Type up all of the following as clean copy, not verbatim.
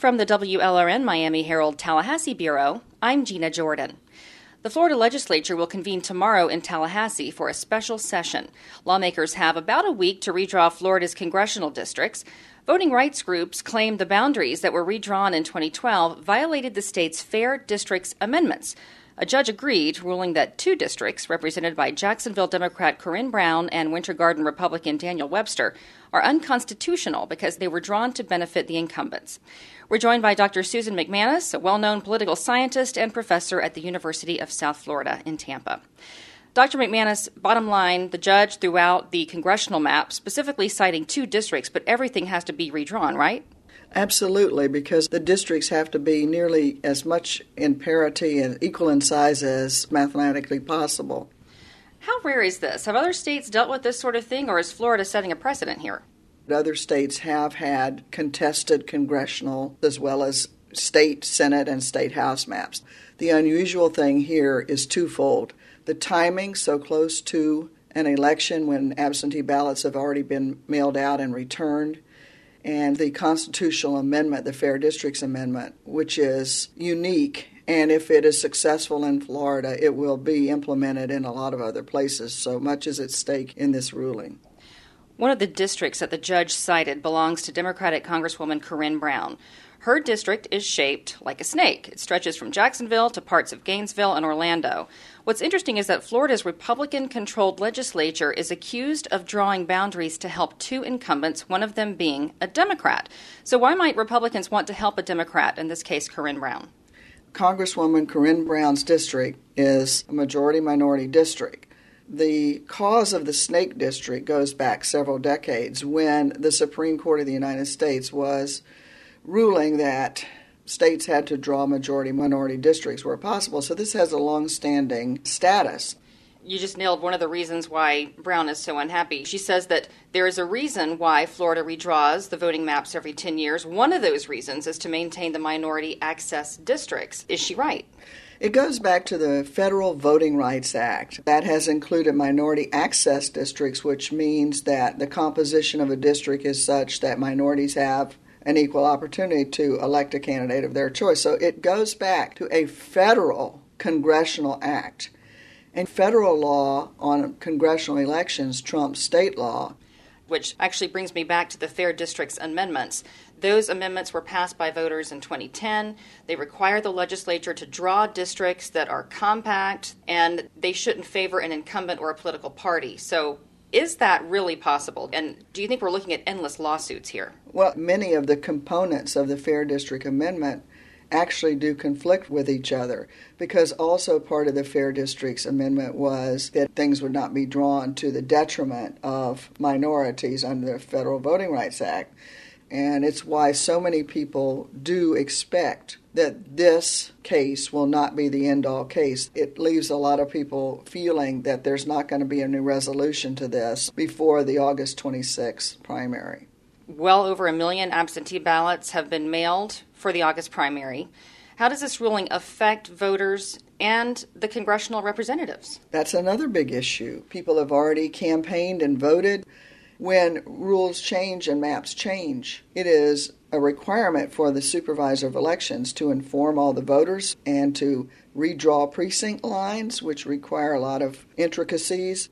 From the WLRN Miami Herald Tallahassee Bureau, I'm Gina Jordan. The Florida legislature will convene tomorrow in Tallahassee for a special session. Lawmakers have about a week to redraw Florida's congressional districts. Voting rights groups claim the boundaries that were redrawn in 2012 violated the state's Fair Districts amendments. A judge agreed, ruling that two districts, represented by Jacksonville Democrat Corinne Brown and Winter Garden Republican Daniel Webster, are unconstitutional because they were drawn to benefit the incumbents. We're joined by Dr. Susan McManus, a well-known political scientist and professor at the University of South Florida in Tampa. Dr. McManus, bottom line, the judge threw out the congressional map, specifically citing two districts, but everything has to be redrawn, right? Absolutely, because the districts have to be nearly as much in parity and equal in size as mathematically possible. How rare is this? Have other states dealt with this sort of thing, or is Florida setting a precedent here? Other states have had contested congressional as well as state Senate and state House maps. The unusual thing here is twofold. The timing so close to an election when absentee ballots have already been mailed out and returned, and the constitutional amendment, the Fair Districts Amendment, which is unique. And if it is successful in Florida, it will be implemented in a lot of other places. So much is at stake in this ruling. One of the districts that the judge cited belongs to Democratic Congresswoman Corinne Brown. Her district is shaped like a snake. It stretches from Jacksonville to parts of Gainesville and Orlando. What's interesting is that Florida's Republican-controlled legislature is accused of drawing boundaries to help two incumbents, one of them being a Democrat. So why might Republicans want to help a Democrat, in this case Corinne Brown? Congresswoman Corinne Brown's district is a majority-minority district. The cause of the snake district goes back several decades when the Supreme Court of the United States was ruling that states had to draw majority-minority districts where possible. So this has a long-standing status. You just nailed one of the reasons why Brown is so unhappy. She says that there is a reason why Florida redraws the voting maps every 10 years. One of those reasons is to maintain the minority access districts. Is she right? It goes back to the Federal Voting Rights Act. That has included minority access districts, which means that the composition of a district is such that minorities have an equal opportunity to elect a candidate of their choice. So it goes back to a federal congressional act. And federal law on congressional elections trumps state law. Which actually brings me back to the Fair Districts amendments. Those amendments were passed by voters in 2010. They require the legislature to draw districts that are compact, and they shouldn't favor an incumbent or a political party. So is that really possible? And do you think we're looking at endless lawsuits here? Well, many of the components of the Fair District Amendment actually do conflict with each other, because also part of the Fair Districts Amendment was that things would not be drawn to the detriment of minorities under the Federal Voting Rights Act. And it's why so many people do expect that this case will not be the end-all case. It leaves a lot of people feeling that there's not going to be a new resolution to this before the August 26th primary. Well over 1 million absentee ballots have been mailed for the August primary. How does this ruling affect voters and the congressional representatives? That's another big issue. People have already campaigned and voted. When rules change and maps change, it is a requirement for the supervisor of elections to inform all the voters and to redraw precinct lines, which require a lot of intricacies.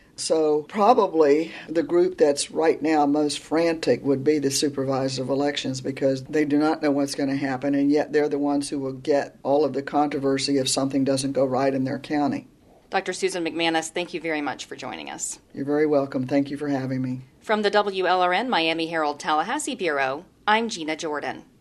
So probably the group that's right now most frantic would be the supervisor of elections, because they do not know what's going to happen, and yet they're the ones who will get all of the controversy if something doesn't go right in their county. Dr. Susan McManus, thank you very much for joining us. You're very welcome. Thank you for having me. From the WLRN Miami Herald Tallahassee Bureau, I'm Gina Jordan.